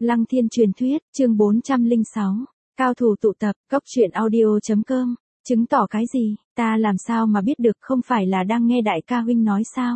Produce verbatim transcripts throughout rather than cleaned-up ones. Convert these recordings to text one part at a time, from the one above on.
Lăng Thiên truyền thuyết, chương bốn trăm lẻ sáu, cao thủ tụ tập, cốc truyện audio chấm com, chứng tỏ cái gì, ta làm sao mà biết được, không phải là đang nghe đại ca huynh nói sao?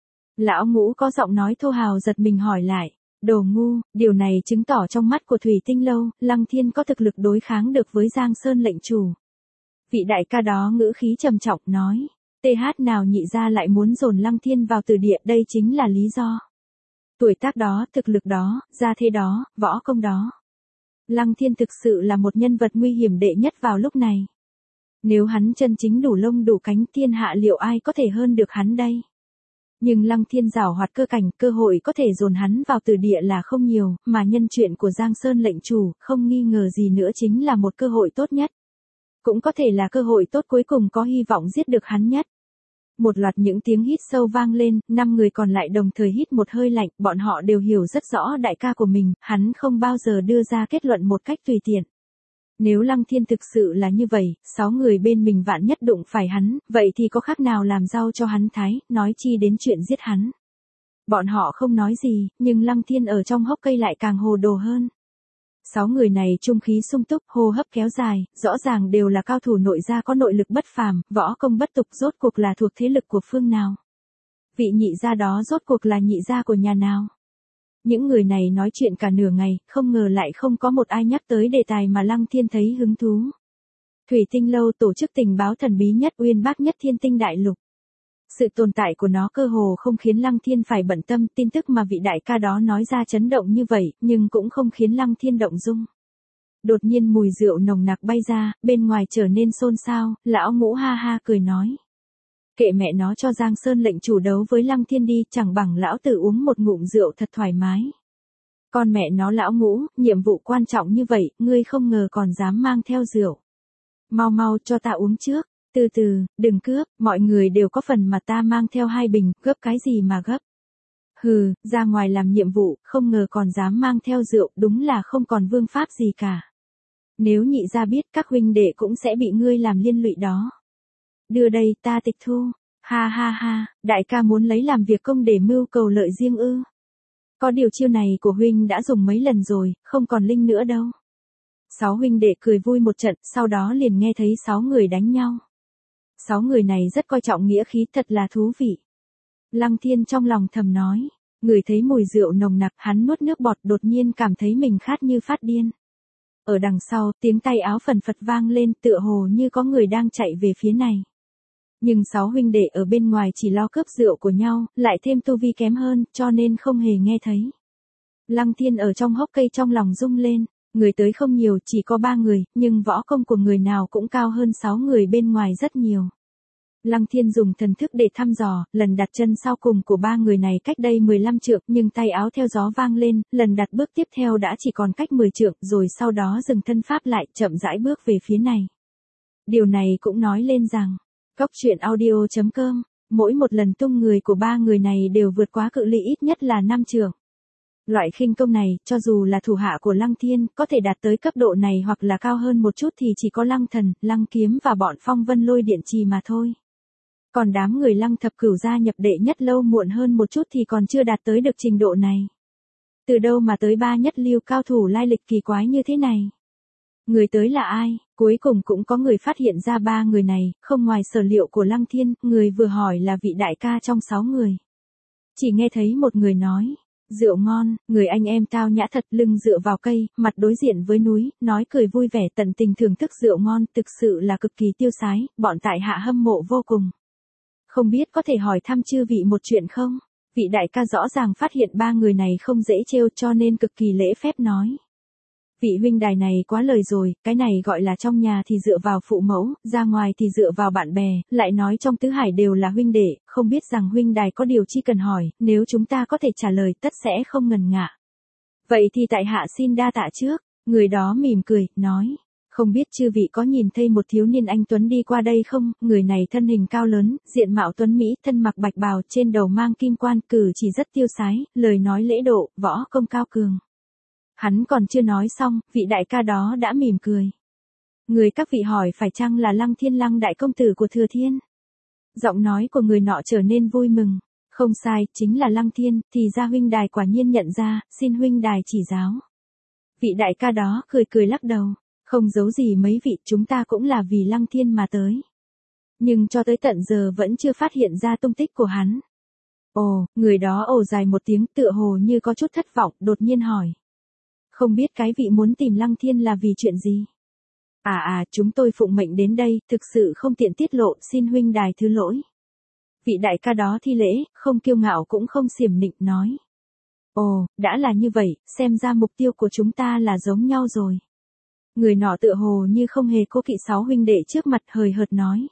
Lão Ngũ có giọng nói thô hào giật mình hỏi lại, đồ ngu, điều này chứng tỏ trong mắt của Thủy Tinh Lâu, Lăng Thiên có thực lực đối kháng được với Giang Sơn lệnh chủ. Vị đại ca đó ngữ khí trầm trọng nói, tê hát nào nhị ra lại muốn dồn Lăng Thiên vào từ địa, đây chính là lý do. Tuổi tác đó, thực lực đó, gia thế đó, võ công đó. Lăng Thiên thực sự là một nhân vật nguy hiểm đệ nhất vào lúc này. Nếu hắn chân chính đủ lông đủ cánh, thiên hạ liệu ai có thể hơn được hắn đây? Nhưng Lăng Thiên giảo hoạt cơ cảnh, cơ hội có thể dồn hắn vào từ địa là không nhiều, mà nhân chuyện của Giang Sơn lệnh chủ, không nghi ngờ gì nữa chính là một cơ hội tốt nhất. Cũng có thể là cơ hội tốt cuối cùng có hy vọng giết được hắn nhất. Một loạt những tiếng hít sâu vang lên, năm người còn lại đồng thời hít một hơi lạnh, bọn họ đều hiểu rất rõ đại ca của mình, hắn không bao giờ đưa ra kết luận một cách tùy tiện. Nếu Lăng Thiên thực sự là như vậy, sáu người bên mình vạn nhất đụng phải hắn, vậy thì có khác nào làm rau cho hắn thái, nói chi đến chuyện giết hắn. Bọn họ không nói gì, nhưng Lăng Thiên ở trong hốc cây lại càng hồ đồ hơn. Sáu người này trung khí sung túc, hô hấp kéo dài, rõ ràng đều là cao thủ nội gia có nội lực bất phàm, võ công bất tục, rốt cuộc là thuộc thế lực của phương nào? Vị nhị gia đó rốt cuộc là nhị gia của nhà nào? Những người này nói chuyện cả nửa ngày, không ngờ lại không có một ai nhắc tới đề tài mà Lăng Thiên thấy hứng thú. Thủy Tinh Lâu tổ chức tình báo thần bí nhất, uyên bác nhất thiên tinh đại lục. Sự tồn tại của nó cơ hồ không khiến Lăng Thiên phải bận tâm, tin tức mà vị đại ca đó nói ra chấn động như vậy, nhưng cũng không khiến Lăng Thiên động dung. Đột nhiên mùi rượu nồng nặc bay ra, bên ngoài trở nên xôn xao, lão Ngũ ha ha cười nói. Kệ mẹ nó cho Giang Sơn lệnh chủ đấu với Lăng Thiên đi, chẳng bằng lão tử uống một ngụm rượu thật thoải mái. Con mẹ nó lão Ngũ, nhiệm vụ quan trọng như vậy, ngươi không ngờ còn dám mang theo rượu. Mau mau cho ta uống trước. Từ từ, đừng cướp, mọi người đều có phần mà ta mang theo hai bình, gấp cái gì mà gấp. Hừ, ra ngoài làm nhiệm vụ, không ngờ còn dám mang theo rượu, đúng là không còn vương pháp gì cả. Nếu nhị gia biết các huynh đệ cũng sẽ bị ngươi làm liên lụy đó. Đưa đây, ta tịch thu. Ha ha ha, đại ca muốn lấy làm việc công để mưu cầu lợi riêng ư. Có điều chiêu này của huynh đã dùng mấy lần rồi, không còn linh nữa đâu. Sáu huynh đệ cười vui một trận, sau đó liền nghe thấy sáu người đánh nhau. Sáu người này rất coi trọng nghĩa khí, thật là thú vị. Lăng Thiên trong lòng thầm nói, người thấy mùi rượu nồng nặc, hắn nuốt nước bọt, đột nhiên cảm thấy mình khát như phát điên. Ở đằng sau, tiếng tay áo phần phật vang lên, tựa hồ như có người đang chạy về phía này. Nhưng sáu huynh đệ ở bên ngoài chỉ lo cướp rượu của nhau, lại thêm tu vi kém hơn, cho nên không hề nghe thấy. Lăng Thiên ở trong hốc cây trong lòng rung lên. Người tới không nhiều, chỉ có ba người, nhưng võ công của người nào cũng cao hơn sáu người bên ngoài rất nhiều. Lăng Thiên dùng thần thức để thăm dò, lần đặt chân sau cùng của ba người này cách đây mười lăm trượng, nhưng tay áo theo gió vang lên, lần đặt bước tiếp theo đã chỉ còn cách mười trượng, rồi sau đó dừng thân pháp lại, chậm rãi bước về phía này. Điều này cũng nói lên rằng, cốc truyện audio chấm com, mỗi một lần tung người của ba người này đều vượt quá cự ly ít nhất là năm trượng. Loại khinh công này, cho dù là thủ hạ của Lăng Thiên, có thể đạt tới cấp độ này hoặc là cao hơn một chút thì chỉ có Lăng Thần, Lăng Kiếm và bọn Phong Vân Lôi Điện Trì mà thôi. Còn đám người Lăng Thập Cửu gia nhập đệ nhất lâu muộn hơn một chút thì còn chưa đạt tới được trình độ này. Từ đâu mà tới ba nhất lưu cao thủ lai lịch kỳ quái như thế này? Người tới là ai? Cuối cùng cũng có người phát hiện ra ba người này, không ngoài sở liệu của Lăng Thiên, người vừa hỏi là vị đại ca trong sáu người. Chỉ nghe thấy một người nói. Rượu ngon, người anh em tao nhã thật, lưng dựa vào cây, mặt đối diện với núi, nói cười vui vẻ, tận tình thưởng thức rượu ngon, thực sự là cực kỳ tiêu sái, bọn tại hạ hâm mộ vô cùng. Không biết có thể hỏi thăm chư vị một chuyện không? Vị đại ca rõ ràng phát hiện ba người này không dễ trêu cho nên cực kỳ lễ phép nói. Vị huynh đài này quá lời rồi, cái này gọi là trong nhà thì dựa vào phụ mẫu, ra ngoài thì dựa vào bạn bè, lại nói trong tứ hải đều là huynh đệ, không biết rằng huynh đài có điều chi cần hỏi, nếu chúng ta có thể trả lời tất sẽ không ngần ngại. Vậy thì tại hạ xin đa tạ trước, người đó mỉm cười, nói, không biết chư vị có nhìn thấy một thiếu niên anh tuấn đi qua đây không, người này thân hình cao lớn, diện mạo tuấn mỹ, thân mặc bạch bào, trên đầu mang kim quan, cử chỉ rất tiêu sái, lời nói lễ độ, võ công cao cường. Hắn còn chưa nói xong, vị đại ca đó đã mỉm cười. Người các vị hỏi phải chăng là Lăng Thiên, Lăng đại công tử của Thừa Thiên? Giọng nói của người nọ trở nên vui mừng. Không sai, chính là Lăng Thiên, thì ra huynh đài quả nhiên nhận ra, xin huynh đài chỉ giáo. Vị đại ca đó cười cười lắc đầu, không giấu gì mấy vị, chúng ta cũng là vì Lăng Thiên mà tới. Nhưng cho tới tận giờ vẫn chưa phát hiện ra tung tích của hắn. Ồ, người đó ồ dài một tiếng tựa hồ như có chút thất vọng, đột nhiên hỏi. Không biết cái vị muốn tìm Lăng Thiên là vì chuyện gì? À à, chúng tôi phụng mệnh đến đây, thực sự không tiện tiết lộ, xin huynh đài thứ lỗi. Vị đại ca đó thi lễ, không kiêu ngạo cũng không xiểm nịnh nói. Ồ, đã là như vậy, xem ra mục tiêu của chúng ta là giống nhau rồi. Người nọ tựa hồ như không hề cố kỵ sáu huynh đệ trước mặt hời hợt nói.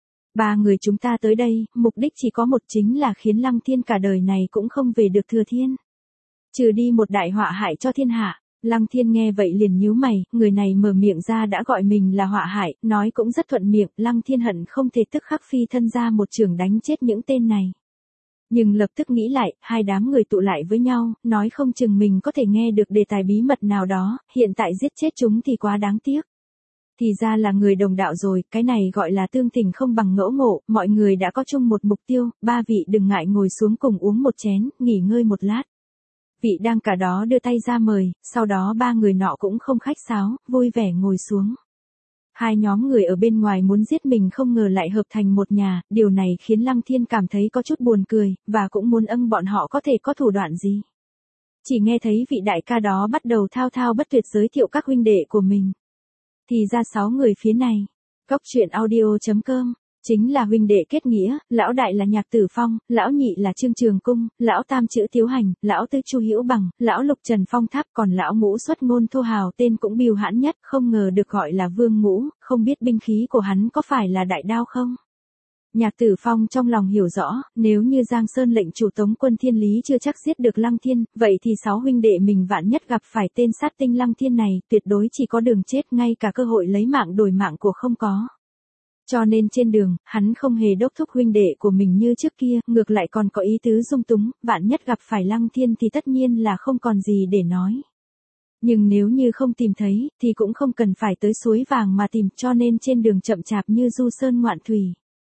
Ba người chúng ta tới đây, mục đích chỉ có một, chính là khiến Lăng Thiên cả đời này cũng không về được Thừa Thiên. Trừ đi một đại họa hại cho thiên hạ. Lăng Thiên nghe vậy liền nhíu mày, người này mở miệng ra đã gọi mình là họa hại, nói cũng rất thuận miệng, Lăng Thiên hận không thể tức khắc phi thân ra một trường đánh chết những tên này. Nhưng lập tức nghĩ lại, hai đám người tụ lại với nhau, nói không chừng mình có thể nghe được đề tài bí mật nào đó, hiện tại giết chết chúng thì quá đáng tiếc. Thì ra là người đồng đạo rồi, cái này gọi là tương tình không bằng ngẫu ngộ, mọi người đã có chung một mục tiêu, ba vị đừng ngại ngồi xuống cùng uống một chén, nghỉ ngơi một lát. Vị đang cả đó đưa tay ra mời, sau đó ba người nọ cũng không khách sáo, vui vẻ ngồi xuống. Hai nhóm người ở bên ngoài muốn giết mình không ngờ lại hợp thành một nhà, điều này khiến Lăng Thiên cảm thấy có chút buồn cười, và cũng muốn âng bọn họ có thể có thủ đoạn gì. Chỉ nghe thấy vị đại ca đó bắt đầu thao thao bất tuyệt giới thiệu các huynh đệ của mình. Thì ra sáu người phía này, Cốc Truyện Audio chấm com, chính là huynh đệ kết nghĩa, lão đại là Nhạc Tử Phong, lão nhị là Trương Trường Cung, lão tam Chữ Tiếu Hành, lão tứ Chu Hữu Bằng, lão lục Trần Phong Tháp, còn lão ngũ Xuất Ngôn Thô Hào tên cũng bìu hãn nhất, không ngờ được gọi là Vương Ngũ, không biết binh khí của hắn có phải là đại đao không? Nhạc Tử Phong trong lòng hiểu rõ, nếu như Giang Sơn lệnh chủ tống quân Thiên Lý chưa chắc giết được Lăng Thiên, vậy thì sáu huynh đệ mình vạn nhất gặp phải tên sát tinh Lăng Thiên này, tuyệt đối chỉ có đường chết, ngay cả cơ hội lấy mạng đổi mạng của không có. Cho nên trên đường, hắn không hề đốc thúc huynh đệ của mình như trước kia, ngược lại còn có ý tứ dung túng, vạn nhất gặp phải Lăng Thiên thì tất nhiên là không còn gì để nói. Nhưng nếu như không tìm thấy, thì cũng không cần phải tới suối vàng mà tìm, cho nên trên đường chậm chạp như du sơn ngoạn thủy.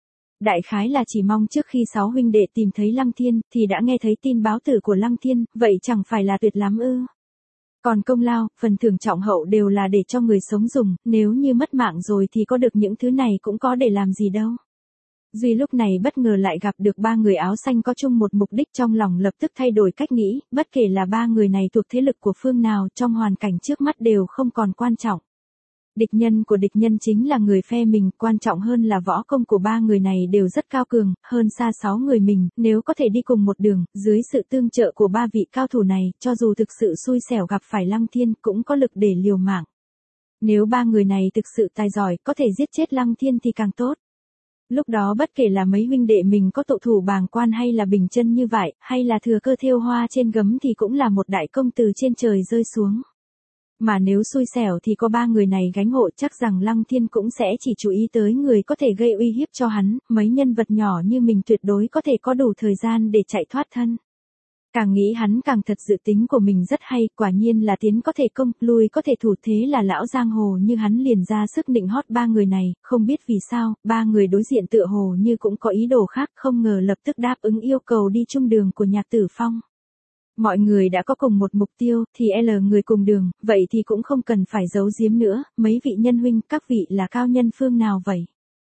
Đại khái là chỉ mong trước khi sáu huynh đệ tìm thấy Lăng Thiên, thì đã nghe thấy tin báo tử của Lăng Thiên, vậy chẳng phải là tuyệt lắm ư. Còn công lao, phần thưởng trọng hậu đều là để cho người sống dùng, nếu như mất mạng rồi thì có được những thứ này cũng có để làm gì đâu. Duy lúc này bất ngờ lại gặp được ba người áo xanh có chung một mục đích, trong lòng lập tức thay đổi cách nghĩ, bất kể là ba người này thuộc thế lực của phương nào, trong hoàn cảnh trước mắt đều không còn quan trọng. Địch nhân của địch nhân chính là người phe mình, quan trọng hơn là võ công của ba người này đều rất cao cường, hơn xa sáu người mình, nếu có thể đi cùng một đường, dưới sự tương trợ của ba vị cao thủ này, cho dù thực sự xui xẻo gặp phải Lăng Thiên, cũng có lực để liều mạng. Nếu ba người này thực sự tài giỏi, có thể giết chết Lăng Thiên thì càng tốt. Lúc đó bất kể là mấy huynh đệ mình có tụ thủ bàng quan hay là bình chân như vậy, hay là thừa cơ thêu hoa trên gấm thì cũng là một đại công từ trên trời rơi xuống. Mà nếu xui xẻo thì có ba người này gánh hộ, chắc rằng Lăng Thiên cũng sẽ chỉ chú ý tới người có thể gây uy hiếp cho hắn, mấy nhân vật nhỏ như mình tuyệt đối có thể có đủ thời gian để chạy thoát thân. Càng nghĩ hắn càng thật, dự tính của mình rất hay, quả nhiên là tiến có thể công, lui có thể thủ, thế là lão giang hồ như hắn liền ra sức nịnh hót ba người này, không biết vì sao, ba người đối diện tựa hồ như cũng có ý đồ khác, không ngờ lập tức đáp ứng yêu cầu đi chung đường của Nhạc Tử Phong. Mọi người đã có cùng một mục tiêu, thì L người cùng đường, vậy thì cũng không cần phải giấu giếm nữa, mấy vị nhân huynh, các vị là cao nhân phương nào vậy?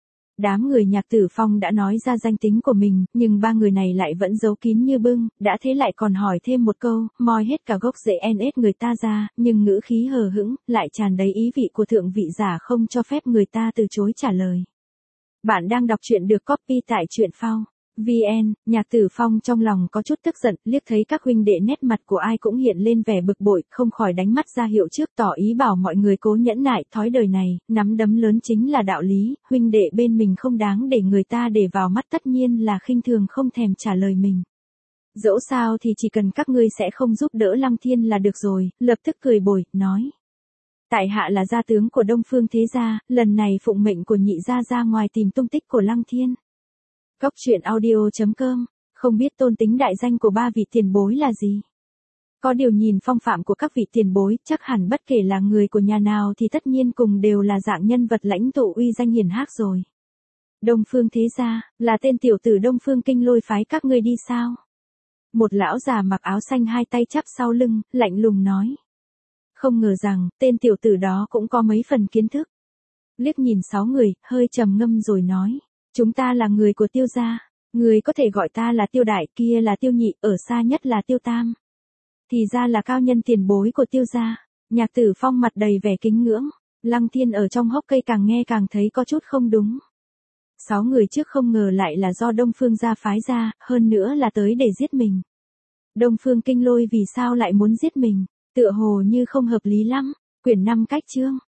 Đám người Nhạc Tử Phong đã nói ra danh tính của mình, nhưng ba người này lại vẫn giấu kín như bưng, đã thế lại còn hỏi thêm một câu, moi hết cả gốc rễ en ét người ta ra, nhưng ngữ khí hờ hững, lại tràn đầy ý vị của thượng vị giả, không cho phép người ta từ chối trả lời. Bạn đang đọc truyện được copy tại truyện phao vê en, Nhạc Tử Phong trong lòng có chút tức giận, liếc thấy các huynh đệ nét mặt của ai cũng hiện lên vẻ bực bội, không khỏi đánh mắt ra hiệu trước, tỏ ý bảo mọi người cố nhẫn nại, thói đời này, nắm đấm lớn chính là đạo lý, huynh đệ bên mình không đáng để người ta để vào mắt, tất nhiên là khinh thường không thèm trả lời mình. Dẫu sao thì chỉ cần các ngươi sẽ không giúp đỡ Lăng Thiên là được rồi, lập tức cười bồi, nói. Tại hạ là gia tướng của Đông Phương Thế Gia, lần này phụng mệnh của nhị gia ra ngoài tìm tung tích của Lăng Thiên. Cốc Truyện Audio chấm com, không biết tôn tính đại danh của ba vị tiền bối là gì? Có điều nhìn phong phạm của các vị tiền bối, chắc hẳn bất kể là người của nhà nào thì tất nhiên cùng đều là dạng nhân vật lãnh tụ uy danh hiển hách rồi. Đông Phương Thế Gia, là tên tiểu tử Đông Phương Kinh Lôi phái các ngươi đi sao? Một lão già mặc áo xanh hai tay chắp sau lưng, lạnh lùng nói. Không ngờ rằng, tên tiểu tử đó cũng có mấy phần kiến thức. Liếc nhìn sáu người, hơi trầm ngâm rồi nói. Chúng ta là người của Tiêu gia. Người có thể gọi ta là Tiêu đại, kia là Tiêu nhị, ở xa nhất là Tiêu tam. Thì ra là cao nhân tiền bối của Tiêu gia. Nhạc Tử Phong mặt đầy vẻ kính ngưỡng. Lăng Thiên ở trong hốc cây càng nghe càng thấy có chút không đúng. Sáu người trước không ngờ lại là do Đông Phương gia phái ra, hơn nữa là tới để giết mình. Đông Phương Kinh Lôi vì sao lại muốn giết mình, tựa hồ như không hợp lý lắm. Quyển năm cách chương.